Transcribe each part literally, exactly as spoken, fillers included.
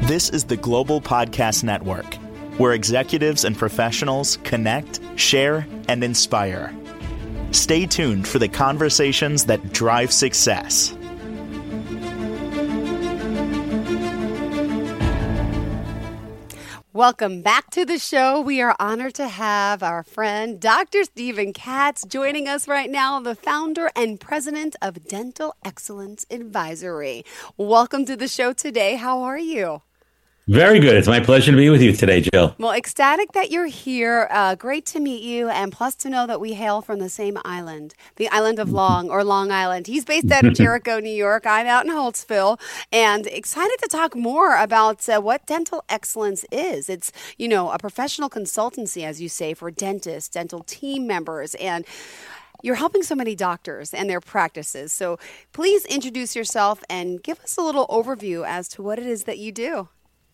This is the Global Podcast Network, where executives and professionals connect, share, and inspire. Stay tuned for the conversations that drive success. Welcome back to the show. We are honored to have our friend Doctor Steven Katz joining us right now, the founder and president of Dental Excellence Advisory. Welcome to the show today. How are you? Very good. It's my pleasure to be with you today, Jill. Well, ecstatic that you're here. Uh, great to meet you, and plus to know that we hail from the same island, the island of Long, or Long Island. He's based out of Jericho, New York. I'm out in Holtsville, and excited to talk more about uh, what dental excellence is. It's, you know, a professional consultancy, as you say, for dentists, dental team members, and you're helping so many doctors and their practices. So please introduce yourself and give us a little overview as to what it is that you do.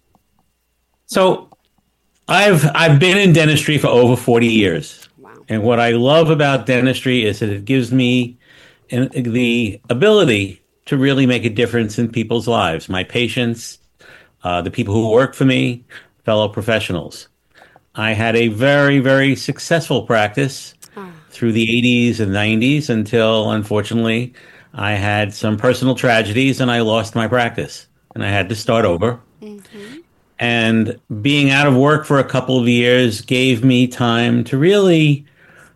So I've I've been in dentistry for over forty years. Wow. And what I love about dentistry is that it gives me an, the ability to really make a difference in people's lives, my patients, uh, the people who work for me, fellow professionals. I had a very, very successful practice oh. through the eighties and nineties until, unfortunately, I had some personal tragedies and I lost my practice and I had to start over. Mm-hmm. And being out of work for a couple of years gave me time to really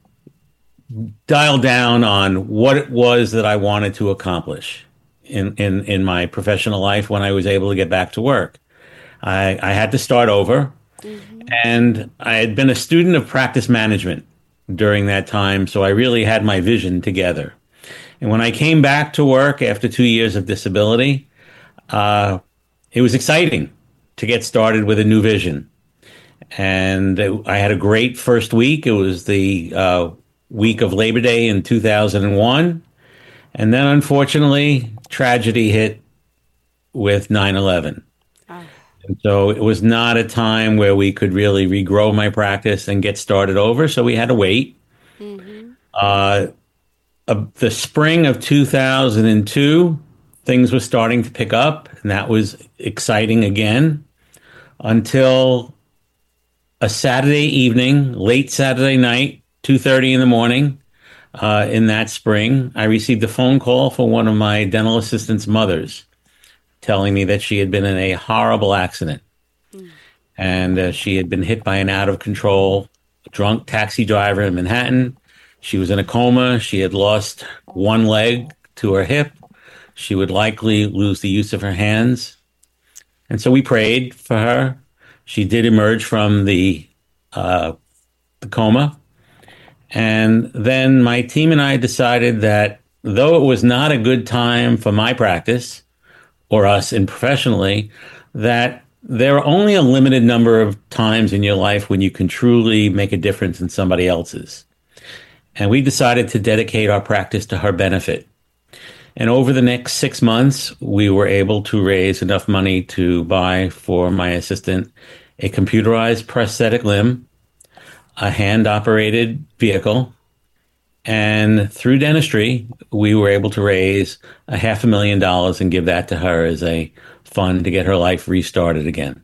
dial down on what it was that I wanted to accomplish in, in, in my professional life when I was able to get back to work. I, I had to start over, mm-hmm. and I had been a student of practice management during that time, so I really had my vision together. And when I came back to work after two years of disability, uh, it was exciting to get started with a new vision. And I had a great first week. It was the uh, week of Labor Day in two thousand one. And then, unfortunately, tragedy hit with nine eleven. Oh. And so it was not a time where we could really regrow my practice and get started over. So we had to wait. Mm-hmm. Uh, uh, the spring of two thousand two, things were starting to pick up, and that was exciting again. Until a Saturday evening, late Saturday night, two thirty in the morning, uh, in that spring, I received a phone call from one of my dental assistant's mothers telling me that she had been in a horrible accident. Mm. And uh, she had been hit by an out-of-control drunk taxi driver in Manhattan. She was in a coma. She had lost one leg to her hip. She would likely lose the use of her hands. And so we prayed for her. She did emerge from the uh, the coma. And then my team and I decided that though it was not a good time for my practice or us in professionally, that there are only a limited number of times in your life when you can truly make a difference in somebody else's. And we decided to dedicate our practice to her benefit. And over the next six months, we were able to raise enough money to buy for my assistant a computerized prosthetic limb, a hand-operated vehicle, and through dentistry, we were able to raise a half a million dollars and give that to her as a fund to get her life restarted again.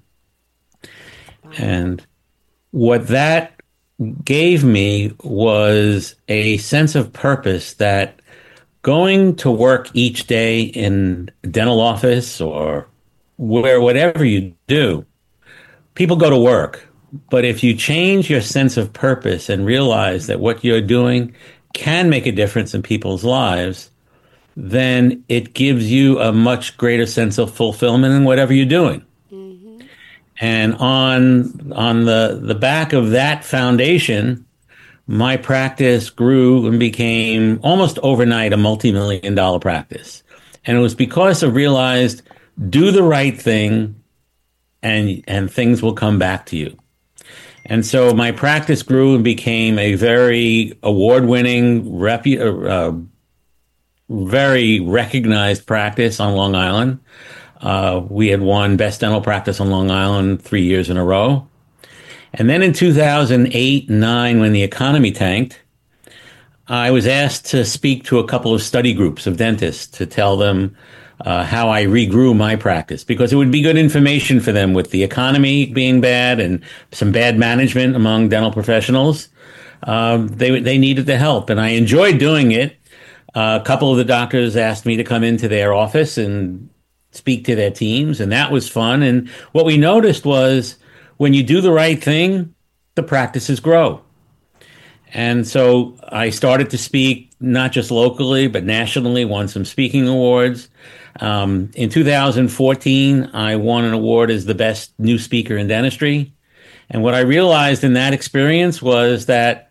And what that gave me was a sense of purpose that going to work each day in a dental office or where whatever you do, people go to work. But if you change your sense of purpose and realize that what you're doing can make a difference in people's lives, then it gives you a much greater sense of fulfillment in whatever you're doing. Mm-hmm. And on on the, the back of that foundation, my practice grew and became almost overnight a multi-million dollar practice. And it was because I realized do the right thing and and things will come back to you. And so my practice grew and became a very award-winning, repu- uh, very recognized practice on Long Island. Uh, we had won Best Dental Practice on Long Island three years in a row. And then in two thousand eight and nine, when the economy tanked, I was asked to speak to a couple of study groups of dentists to tell them uh, how I regrew my practice, because it would be good information for them with the economy being bad and some bad management among dental professionals. Um, they they needed the help, and I enjoyed doing it. Uh, a couple of the doctors asked me to come into their office and speak to their teams, and that was fun. And what we noticed was when you do the right thing, the practices grow. And so I started to speak not just locally, but nationally, won some speaking awards. Um, in two thousand fourteen, I won an award as the best new speaker in dentistry. And what I realized in that experience was that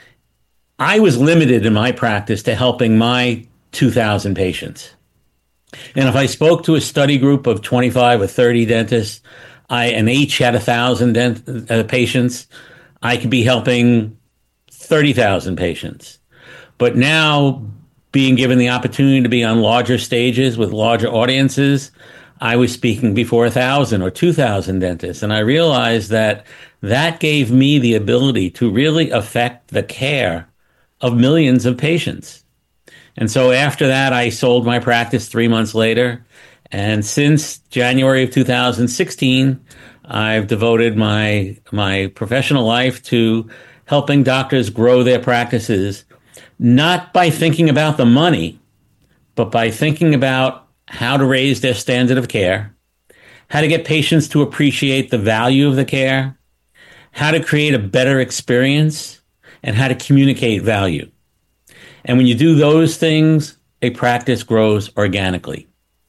I was limited in my practice to helping my two thousand patients. And if I spoke to a study group of twenty-five or thirty dentists, I and each had one thousand dent, uh, patients, I could be helping thirty thousand patients. But now, being given the opportunity to be on larger stages with larger audiences, I was speaking before one thousand or two thousand dentists. And I realized that that gave me the ability to really affect the care of millions of patients. And so after that, I sold my practice three months later. And since January of two thousand sixteen, I've devoted my my professional life to helping doctors grow their practices, not by thinking about the money, but by thinking about how to raise their standard of care, how to get patients to appreciate the value of the care, how to create a better experience, and how to communicate value. And when you do those things, a practice grows organically.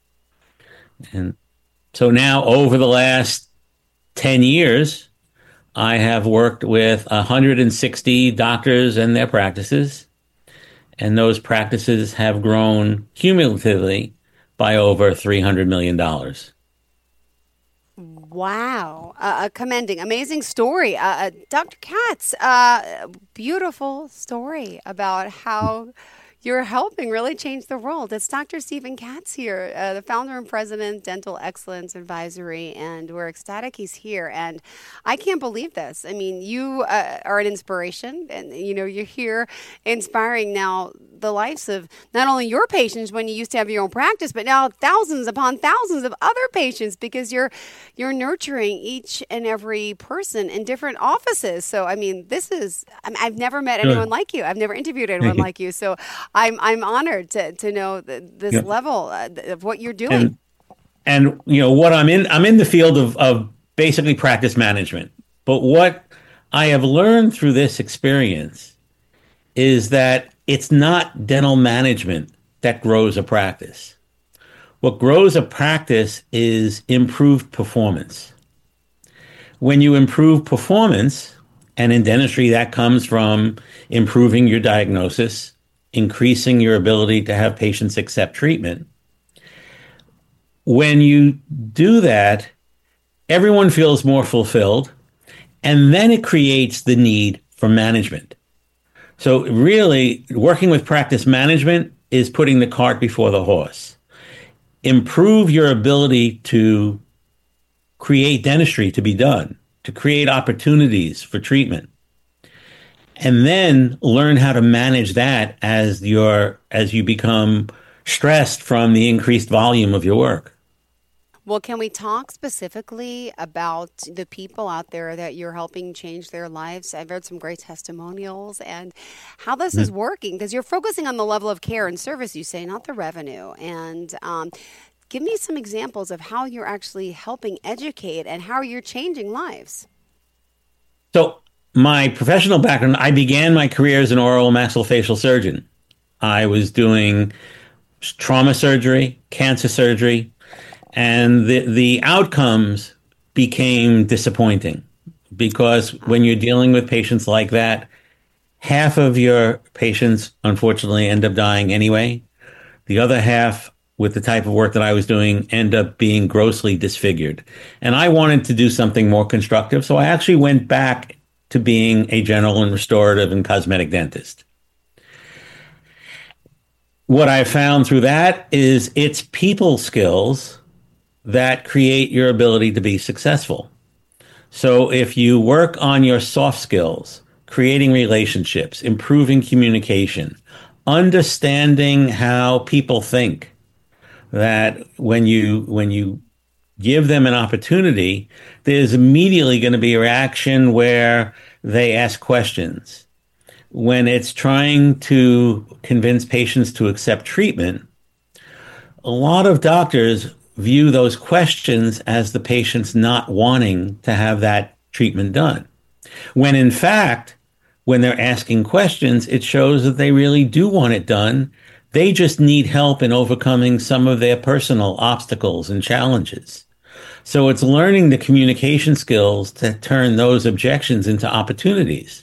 And so now, over the last ten years, I have worked with one hundred sixty doctors and their practices, and those practices have grown cumulatively by over three hundred million dollars. Wow. Uh, commending. Amazing story. Uh, uh, Doctor Katz, uh, beautiful story about how you're helping really change the world. It's Doctor Stephen Katz here, uh, the founder and president, Dental Excellence Advisory, and we're ecstatic he's here. And I can't believe this. I mean, you uh, are an inspiration, and you know you're here inspiring now the lives of not only your patients when you used to have your own practice, but now thousands upon thousands of other patients, because you're you're nurturing each and every person in different offices. So, I mean, this is, I mean, I've never met anyone Good. like you. I've never interviewed anyone like you. So I'm I'm honored to to know the, this yeah. level of what you're doing. And, and, you know, what I'm in, I'm in the field of, of basically practice management. But what I have learned through this experience is that it's not dental management that grows a practice. What grows a practice is improved performance. When you improve performance, and in dentistry that comes from improving your diagnosis, increasing your ability to have patients accept treatment. When you do that, everyone feels more fulfilled, and then it creates the need for management. So really, working with practice management is putting the cart before the horse. Improve your ability to create dentistry to be done, to create opportunities for treatment, and then learn how to manage that as your as you become stressed from the increased volume of your work. Well, can we talk specifically about the people out there that you're helping change their lives? I've heard some great testimonials and how this mm-hmm. is working, because you're focusing on the level of care and service, you say, not the revenue. And um, give me some examples of how you're actually helping educate and how you're changing lives. So my professional background, I began my career as an oral maxillofacial surgeon. I was doing trauma surgery, cancer surgery, and the, the outcomes became disappointing, because when you're dealing with patients like that, half of your patients, unfortunately, end up dying anyway. The other half, with the type of work that I was doing, end up being grossly disfigured. And I wanted to do something more constructive, so I actually went back to being a general and restorative and cosmetic dentist. What I found through that is it's people skills that create your ability to be successful. So if you work on your soft skills, creating relationships, improving communication, understanding how people think, that when you when you give them an opportunity, there's immediately going to be a reaction where they ask questions. When it's trying to convince patients to accept treatment, a lot of doctors view those questions as the patient's not wanting to have that treatment done. When in fact, when they're asking questions, it shows that they really do want it done. They just need help in overcoming some of their personal obstacles and challenges. So it's learning the communication skills to turn those objections into opportunities.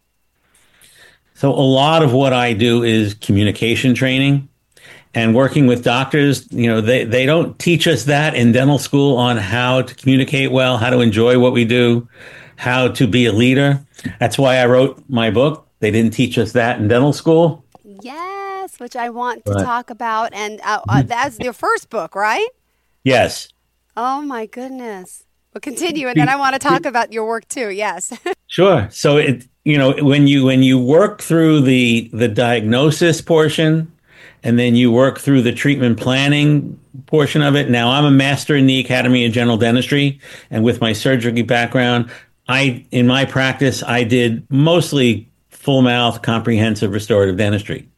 So a lot of what I do is communication training. And working with doctors, you know, they, they don't teach us that in dental school on how to communicate well, how to enjoy what we do, how to be a leader. That's why I wrote my book. They didn't teach us that in dental school. Yes, which I want to But, talk about. And uh, uh, that's your first book, right? Yes. Oh, my goodness. Well, continue. And then I want to talk about your work, too. Yes. Sure. So, it you know, when you when you work through the the diagnosis portion, and then you work through the treatment planning portion of it. Now, I'm a master in the Academy of General Dentistry, and with my surgery background, I in my practice, I did mostly full mouth comprehensive restorative dentistry.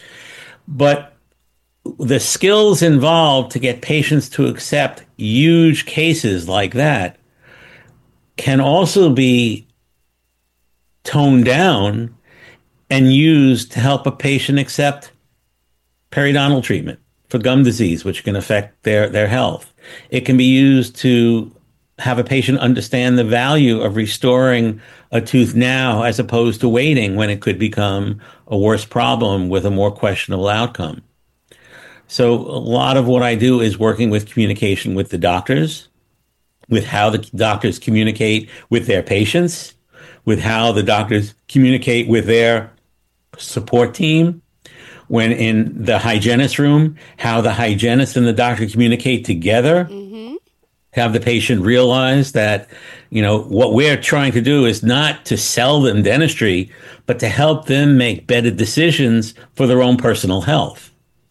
But the skills involved to get patients to accept huge cases like that can also be toned down and used to help a patient accept periodontal treatment for gum disease, which can affect their, their health. It can be used to have a patient understand the value of restoring a tooth now as opposed to waiting when it could become a worse problem with a more questionable outcome. So a lot of what I do is working with communication with the doctors, with how the doctors communicate with their patients, with how the doctors communicate with their support team. When in the hygienist room, how the hygienist and the doctor communicate together, mm-hmm. have the patient realize that, you know, what we're trying to do is not to sell them dentistry, but to help them make better decisions for their own personal health.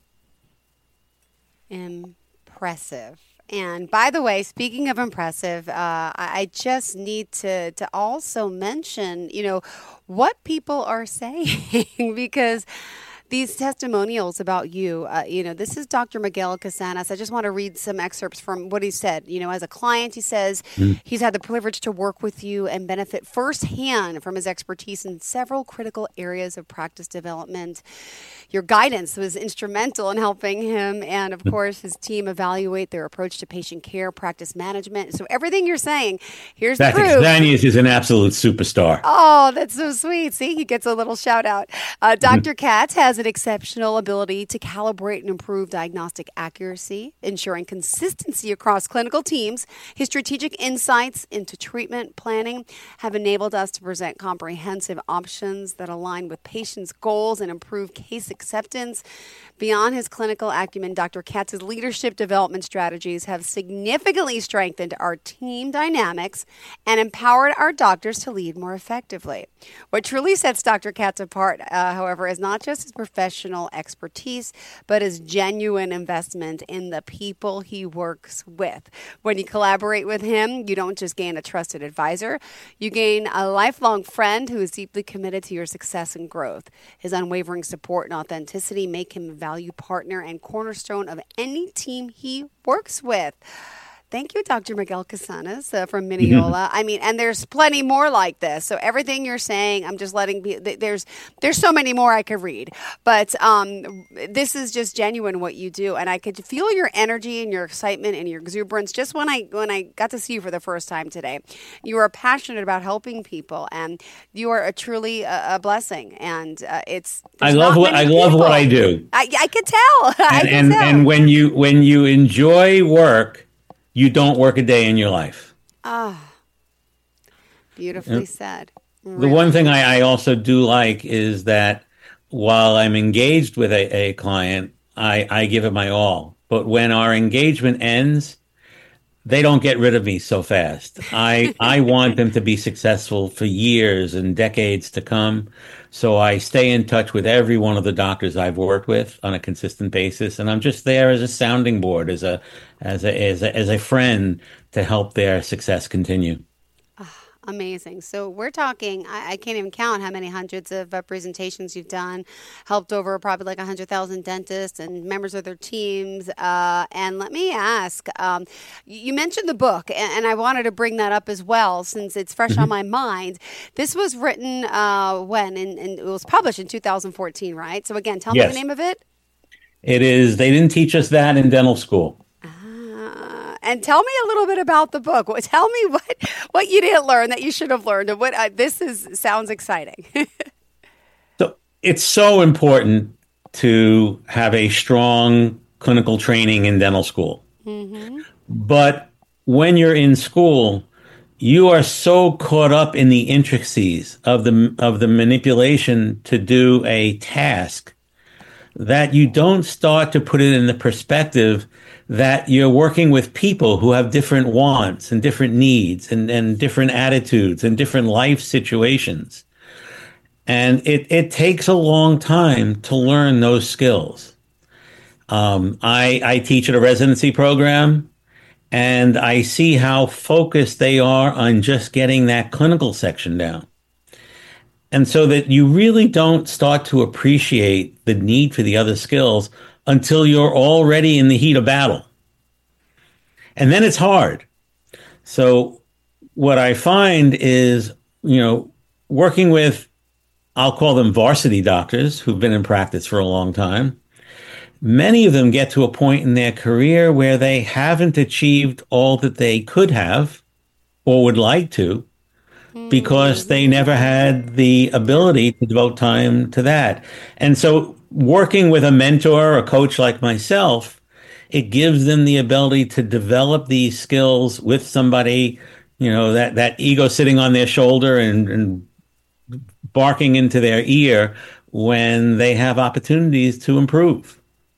Impressive. And by the way, speaking of impressive, uh, I just need to, to also mention, you know, what people are saying because these testimonials about you, uh, you know, this is Doctor Miguel Casanas. I just want to read some excerpts from what he said. You know, as a client, he says mm. he's had the privilege to work with you and benefit firsthand from his expertise in several critical areas of practice development. Your guidance was instrumental in helping him and, of course, his team evaluate their approach to patient care, practice management. So everything you're saying, here's the proof. Casanas is an absolute superstar. Oh, that's so sweet. See, he gets a little shout out. Uh, Doctor Katz has an exceptional ability to calibrate and improve diagnostic accuracy, ensuring consistency across clinical teams. His strategic insights into treatment planning have enabled us to present comprehensive options that align with patients' goals and improve case acceptance. Beyond his clinical acumen, Doctor Katz's leadership development strategies have significantly strengthened our team dynamics and empowered our doctors to lead more effectively. What truly sets Doctor Katz apart, uh, however, is not just his professional expertise, but his genuine investment in the people he works with. When you collaborate with him, you don't just gain a trusted advisor, you gain a lifelong friend who is deeply committed to your success and growth. His unwavering support and authenticity make him a value partner and cornerstone of any team he works with. Thank you, Doctor Miguel Casanas uh, from Mineola. I mean, and there's plenty more like this. So everything you're saying, I'm just letting be. There's there's so many more I could read, but um, this is just genuine what you do, and I could feel your energy and your excitement and your exuberance just when I when I got to see you for the first time today. You are passionate about helping people, and you are a truly a, a blessing. And uh, it's I love what I love what I do. I, I could tell. I and could and, tell. and when you when you enjoy work, you don't work a day in your life. Ah, beautifully yeah. said. Really. The one thing I, I also do like is that while I'm engaged with a, a client, I, I give it my all. But when our engagement ends, they don't get rid of me so fast. I I want them to be successful for years and decades to come. So I stay in touch with every one of the doctors I've worked with on a consistent basis, and I'm just there as a sounding board, as a as a as a, as a friend to help their success continue. Amazing. So we're talking, I, I can't even count how many hundreds of uh, presentations you've done, helped over probably like one hundred thousand dentists and members of their teams. Uh, and let me ask, um, you mentioned the book, and, and I wanted to bring that up as well since it's fresh mm-hmm. on my mind. This was written uh, when? In, in, it was published in two thousand fourteen, right? So again, tell yes. me the name of it. It is, they didn't teach us that in dental school. And tell me a little bit about the book. Tell me what, what you didn't learn that you should have learned. And what uh, this is sounds exciting. So it's so important to have a strong clinical training in dental school. Mm-hmm. But when you're in school, you are so caught up in the intricacies of the of the manipulation to do a task that you don't start to put it in the perspective that you're working with people who have different wants and different needs and, and different attitudes and different life situations. And it, it takes a long time to learn those skills. Um, I, I teach at a residency program, and I see how focused they are on just getting that clinical section down. And so that you really don't start to appreciate the need for the other skills until you're already in the heat of battle. And then it's hard. So what I find is, you know, working with, I'll call them varsity doctors who've been in practice for a long time. Many of them get to a point in their career where they haven't achieved all that they could have or would like to, because they never had the ability to devote time to that. And so working with a mentor or a coach like myself, it gives them the ability to develop these skills with somebody, you know, that, that ego sitting on their shoulder and, and barking into their ear when they have opportunities to improve.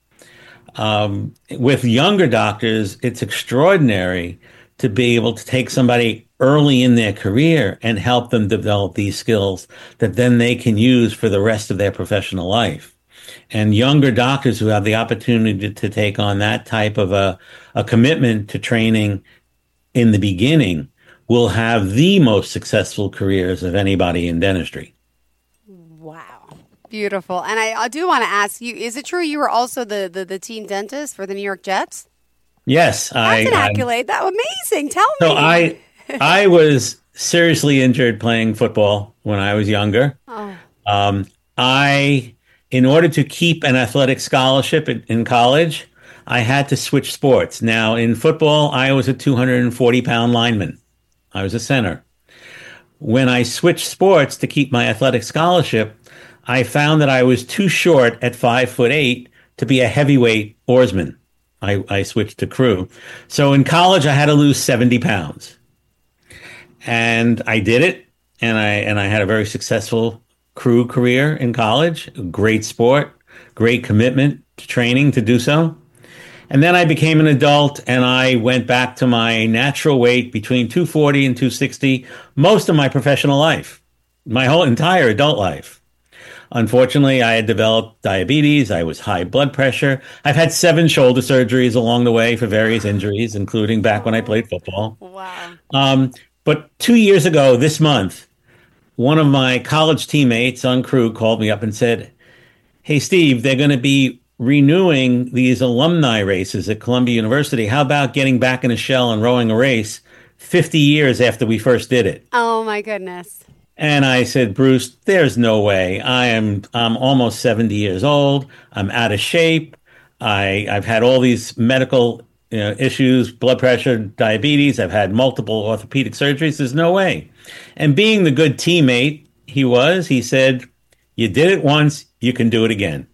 Um, with younger doctors, it's extraordinary to be able to take somebody early in their career and help them develop these skills that then they can use for the rest of their professional life. And younger doctors who have the opportunity to, to take on that type of a, a commitment to training in the beginning will have the most successful careers of anybody in dentistry. Wow. Beautiful. And I, I do want to ask you, is it true you were also the, the, the team dentist for the New York Jets? Yes. That's I, an accolade. That amazing. Tell so me. So I, I was seriously injured playing football when I was younger. Oh. Um, I, in order to keep an athletic scholarship in, in college, I had to switch sports. Now, in football, I was a two hundred forty pound lineman. I was a center. When I switched sports to keep my athletic scholarship, I found that I was too short at five foot eight to be a heavyweight oarsman. I, I switched to crew. So in college, I had to lose seventy pounds. And I did it. And I, and I had a very successful crew career in college. Great sport, great commitment to training to do so. And then I became an adult, and I went back to my natural weight between two forty and two sixty most of my professional life, my whole entire adult life. Unfortunately, I had developed diabetes. I was high blood pressure. I've had seven shoulder surgeries along the way for various injuries, including back when I played football. Wow. Um, but two years ago this month, one of my college teammates on crew called me up and said, "Hey, Steve, they're going to be renewing these alumni races at Columbia University. How about getting back in a shell and rowing a race fifty years after we first did it?" Oh, my goodness. And I said, "Bruce, there's no way. I am I'm almost seventy years old. I'm out of shape. I, I've had all these medical you know, issues, blood pressure, diabetes. I've had multiple orthopedic surgeries. There's no way." And being the good teammate he was, he said, "You did it once, you can do it again."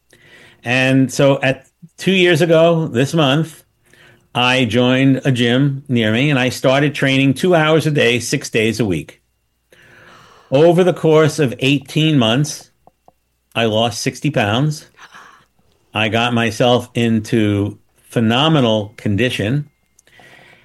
And so at two years ago this month, I joined a gym near me, and I started training two hours a day, six days a week. Over the course of eighteen months, I lost sixty pounds. I got myself into phenomenal condition.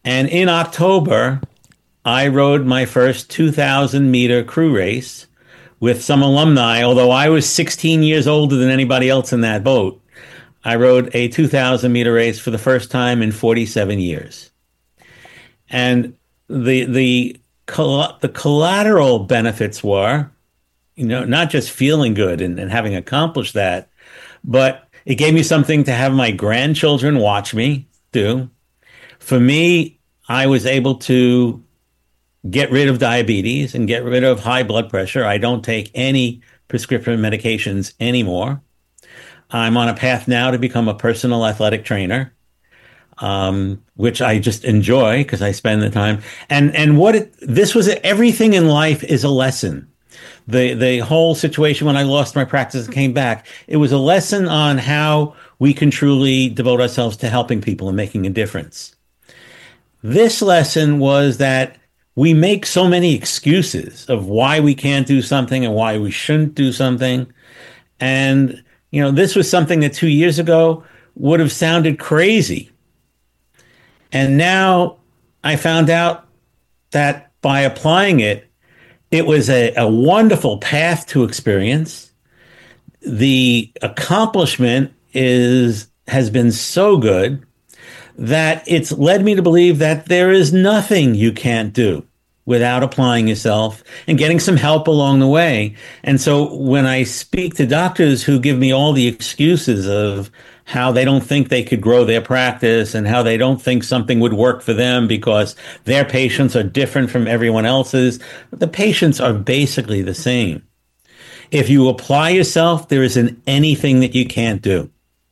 And in October, I rode my first two thousand meter crew race with some alumni. Although I was sixteen years older than anybody else in that boat, I rode a two thousand meter race for the first time in forty-seven years. And the the the collateral benefits were, you know, not just feeling good and, and having accomplished that, but it gave me something to have my grandchildren watch me do. For me, I was able to get rid of diabetes and get rid of high blood pressure. I don't take any prescription medications anymore. I'm on a path now to become a personal athletic trainer, um, which I just enjoy because I spend the time. And and what it, this was, everything in life is a lesson. The the whole situation when I lost my practice and came back, it was a lesson on how we can truly devote ourselves to helping people and making a difference. This lesson was that we make so many excuses of why we can't do something and why we shouldn't do something. And, you know, this was something that two years ago would have sounded crazy. And now I found out that by applying it, it was a, a wonderful path to experience. The accomplishment is has been so good that it's led me to believe that there is nothing you can't do without applying yourself and getting some help along the way. And so when I speak to doctors who give me all the excuses of how they don't think they could grow their practice and how they don't think something would work for them because their patients are different from everyone else's, the patients are basically the same. If you apply yourself, there isn't anything that you can't do.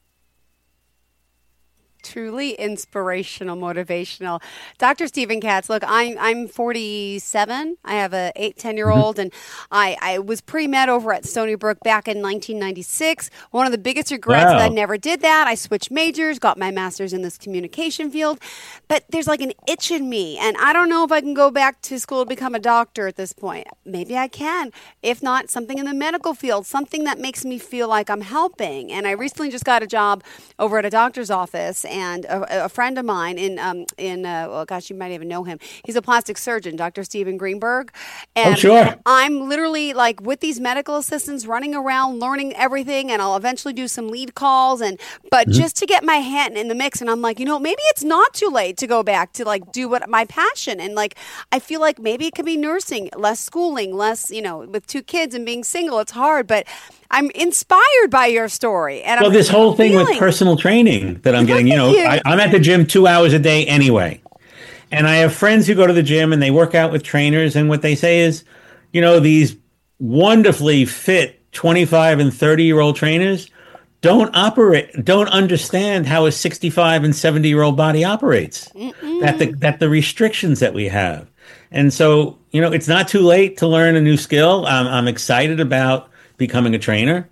Truly inspirational, motivational. Doctor Steven Katz, look, I'm I'm forty-seven. I have a eight, ten-year-old, mm-hmm. and I, I was pre-med over at Stony Brook back in nineteen ninety-six. One of the biggest regrets wow. that I never did that. I switched majors, got my master's in this communication field, but there's like an itch in me, and I don't know if I can go back to school to become a doctor at this point. Maybe I can. If not, something in the medical field, something that makes me feel like I'm helping. And I recently just got a job over at a doctor's office, and a, a friend of mine in, um, in uh, well, gosh, you might even know him. He's a plastic surgeon, Doctor Steven Greenberg. And oh, sure. I'm literally like with these medical assistants running around, learning everything, and I'll eventually do some lead calls. And But mm-hmm. just to get my hand in the mix, and I'm like, you know, maybe it's not too late to go back to like do what my passion. And like, I feel like maybe it could be nursing, less schooling, less, you know, with two kids and being single, it's hard. But I'm inspired by your story. And well, I'm this whole thing feeling, with personal training that I'm getting, you know, I, I'm at the gym two hours a day anyway. And I have friends who go to the gym and they work out with trainers. And what they say is, you know, these wonderfully fit twenty-five and thirty year old trainers don't operate, don't understand how a sixty-five and seventy year old body operates, Mm-mm. that the, that the restrictions that we have. And so, you know, it's not too late to learn a new skill. I'm, I'm excited about becoming a trainer.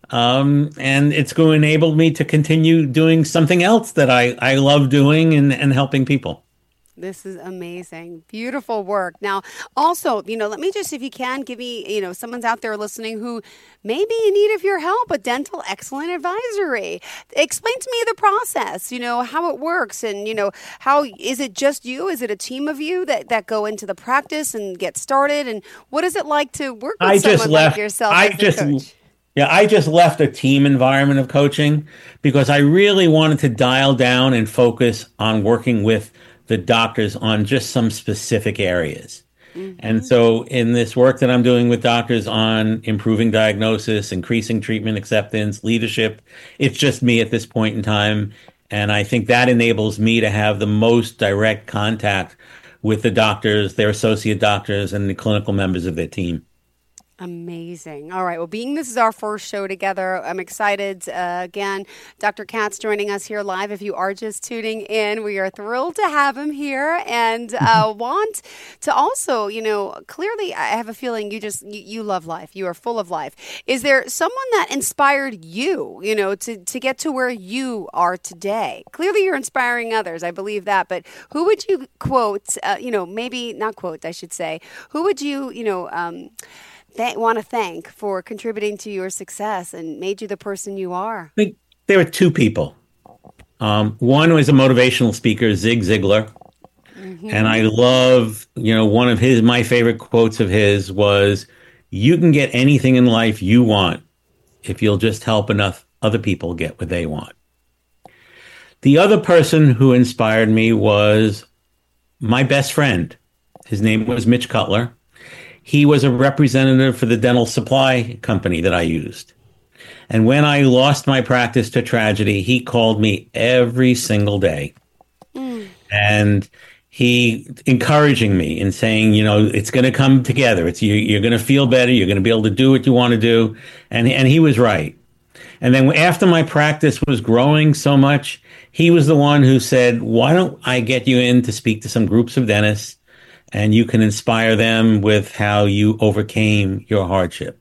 Um, and it's going to enable me to continue doing something else that I, I love doing and, and helping people. This is amazing. Beautiful work. Now, also, you know, let me just, if you can, give me, you know, someone's out there listening who may be in need of your help, a dental excellent advisory. Explain to me the process, you know, how it works and, you know, how, is it just you? Is it a team of you that, that go into the practice and get started? And what is it like to work with I someone just left, like yourself I as just, a coach? Yeah, I just left a team environment of coaching because I really wanted to dial down and focus on working with the doctors on just some specific areas. Mm-hmm. And so in this work that I'm doing with doctors on improving diagnosis, increasing treatment acceptance, leadership, it's just me at this point in time. And I think that enables me to have the most direct contact with the doctors, their associate doctors, and the clinical members of their team. Amazing. All right. Well, being this is our first show together, I'm excited. Uh, again, Doctor Katz joining us here live. If you are just tuning in, we are thrilled to have him here and uh, want to also, you know, clearly I have a feeling you just, you, you love life. You are full of life. Is there someone that inspired you, you know, to, to get to where you are today? Clearly you're inspiring others. I believe that. But who would you quote, uh, you know, maybe not quote, I should say, who would you, you know, um, Th- want to thank for contributing to your success and made you the person you are? I think there were two people. Um, one was a motivational speaker, Zig Ziglar. And I love, you know, one of his, my favorite quotes of his was, you can get anything in life you want if you'll just help enough other people get what they want. The other person who inspired me was my best friend. His name was Mitch Cutler. He was a representative for the dental supply company that I used. And when I lost my practice to tragedy, he called me every single day. Mm. And he encouraging me and saying, you know, it's going to come together. It's you, you're going to feel better. You're going to be able to do what you want to do. And, and he was right. And then after my practice was growing so much, he was the one who said, why don't I get you in to speak to some groups of dentists and you can inspire them with how you overcame your hardship.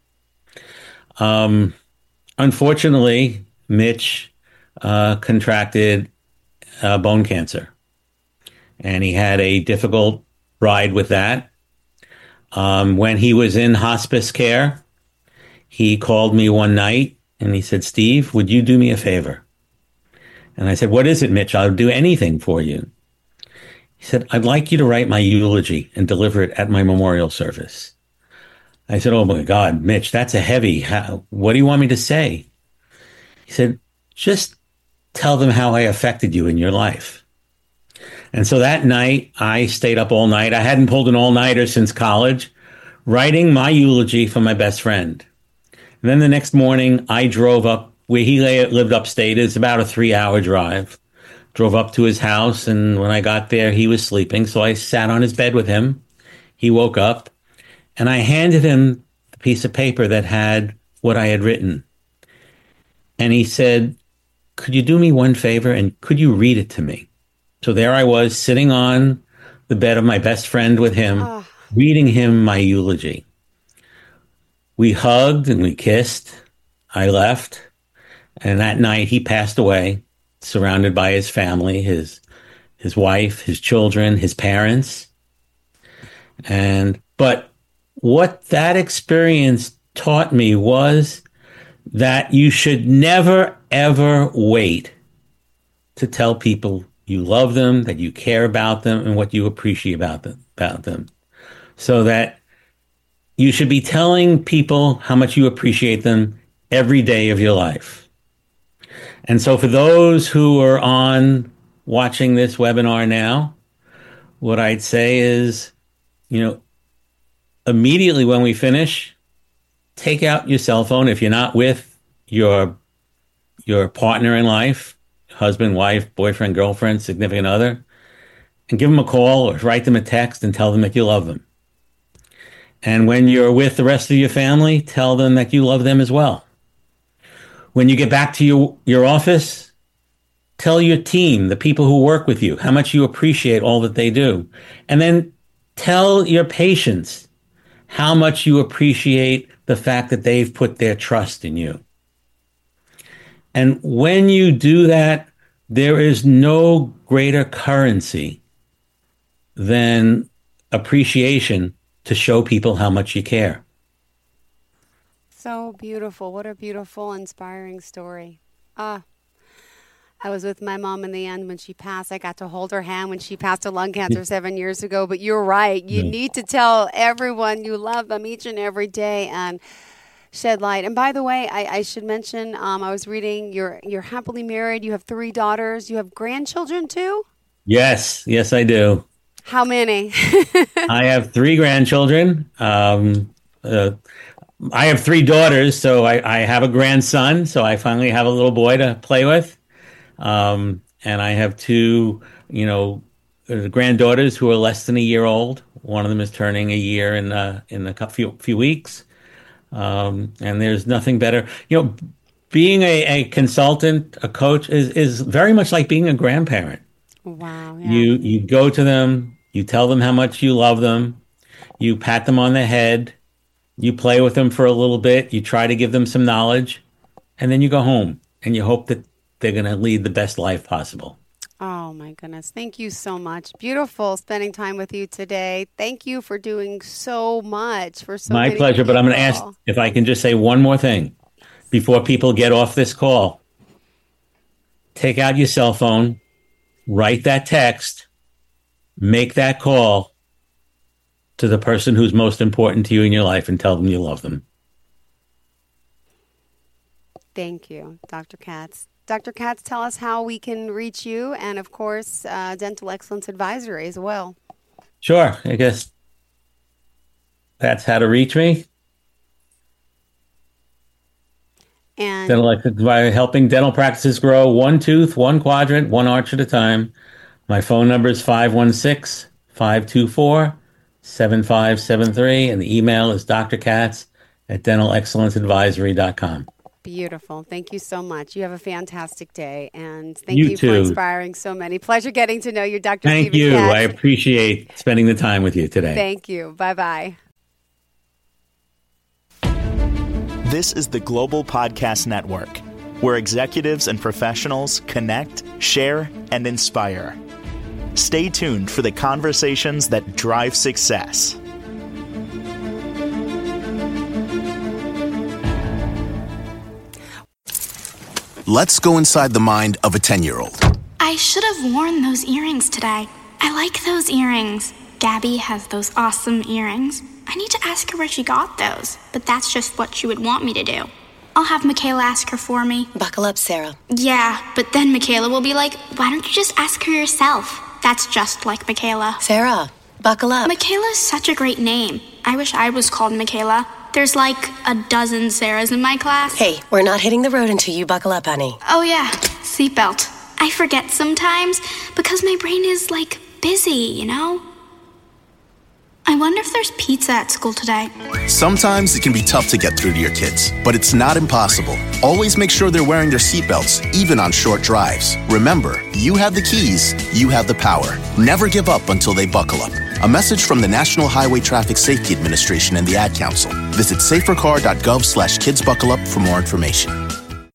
Um, unfortunately, Mitch uh, contracted uh, bone cancer. And he had a difficult ride with that. Um, when he was in hospice care, he called me one night and he said, Steve, would you do me a favor? And I said, what is it, Mitch? I'll do anything for you. He said, I'd like you to write my eulogy and deliver it at my memorial service. I said, oh my God, Mitch, that's a heavy. How, what do you want me to say? He said, just tell them how I affected you in your life. And so that night, I stayed up all night. I hadn't pulled an all-nighter since college, writing my eulogy for my best friend. And then the next morning, I drove up where he lay, lived upstate. It's about a three-hour drive. Drove up to his house, and when I got there, he was sleeping. So I sat on his bed with him. He woke up, and I handed him a piece of paper that had what I had written. And he said, could you do me one favor, and could you read it to me? So there I was, sitting on the bed of my best friend with him, oh. reading him my eulogy. We hugged and we kissed. I left. And that night he passed away, surrounded by his family, his his wife, his children, his parents. And but what that experience taught me was that you should never, ever wait to tell people you love them, that you care about them, and what you appreciate about them, about them. So that you should be telling people how much you appreciate them every day of your life. And so for those who are on watching this webinar now, what I'd say is, you know, immediately when we finish, take out your cell phone if you're not with your your partner in life, husband, wife, boyfriend, girlfriend, significant other, and give them a call or write them a text and tell them that you love them. And when you're with the rest of your family, tell them that you love them as well. When you get back to your, your office, tell your team, the people who work with you, how much you appreciate all that they do. And then tell your patients how much you appreciate the fact that they've put their trust in you. And when you do that, there is no greater currency than appreciation to show people how much you care. So beautiful. What a beautiful, inspiring story. Ah, I was with my mom in the end when she passed. I got to hold her hand when she passed to lung cancer seven years ago. But you're right. You yeah. need to tell everyone you love them each and every day and shed light. And by the way, I, I should mention, um, I was reading, you're, you're happily married. You have three daughters. You have grandchildren too? Yes. Yes, I do. How many? I have three grandchildren. Um, uh, I have three daughters, so I, I have a grandson. So I finally have a little boy to play with. Um, and I have two, you know, granddaughters who are less than a year old. One of them is turning a year in uh, in a few few weeks. Um, and there's nothing better. You know, being a, a consultant, a coach is, is very much like being a grandparent. Wow. Yeah. You you go to them, you tell them how much you love them, you pat them on the head, you play with them for a little bit, you try to give them some knowledge, and then you go home and you hope that they're going to lead the best life possible. Oh, my goodness. Thank you so much. Beautiful spending time with you today. Thank you for doing so much for so My many pleasure, people. But I'm going to ask if I can just say one more thing before people get off this call. Take out your cell phone, write that text, make that call to the person who's most important to you in your life and tell them you love them. Thank you, Doctor Katz. Doctor Katz, tell us how we can reach you and, of course, uh, Dental Excellence Advisory as well. Sure. I guess that's how to reach me. And Dental Excellence by helping dental practices grow one tooth, one quadrant, one arch at a time. My phone number is five one six, five two four, seven five seven three, and the email is d r katz at dental excellence advisory dot com. Beautiful. Thank you so much. You have a fantastic day, and thank You you, too. for inspiring so many. Pleasure getting to know you, Doctor Thank Steven you. Katz. I appreciate spending the time with you today. Thank you. Bye-bye. This is the Global Podcast Network, where executives and professionals connect, share, and inspire. Stay tuned for the conversations that drive success. Let's go inside the mind of a ten-year-old. I should have worn those earrings today. I like those earrings. Gabby has those awesome earrings. I need to ask her where she got those, but that's just what she would want me to do. I'll have Michaela ask her for me. Buckle up, Sarah. Yeah, but then Michaela will be like, why don't you just ask her yourself? That's just like Michaela. Sarah, buckle up. Michaela's such a great name. I wish I was called Michaela. There's like a dozen Sarahs in my class. Hey, we're not hitting the road until you buckle up, honey. Oh yeah, seatbelt. I forget sometimes because my brain is like busy, you know? I wonder if there's pizza at school today. Sometimes it can be tough to get through to your kids, but it's not impossible. Always make sure they're wearing their seatbelts, even on short drives. Remember, you have the keys, you have the power. Never give up until they buckle up. A message from the National Highway Traffic Safety Administration and the Ad Council. Visit safercar dot gov slash kids buckle up for more information.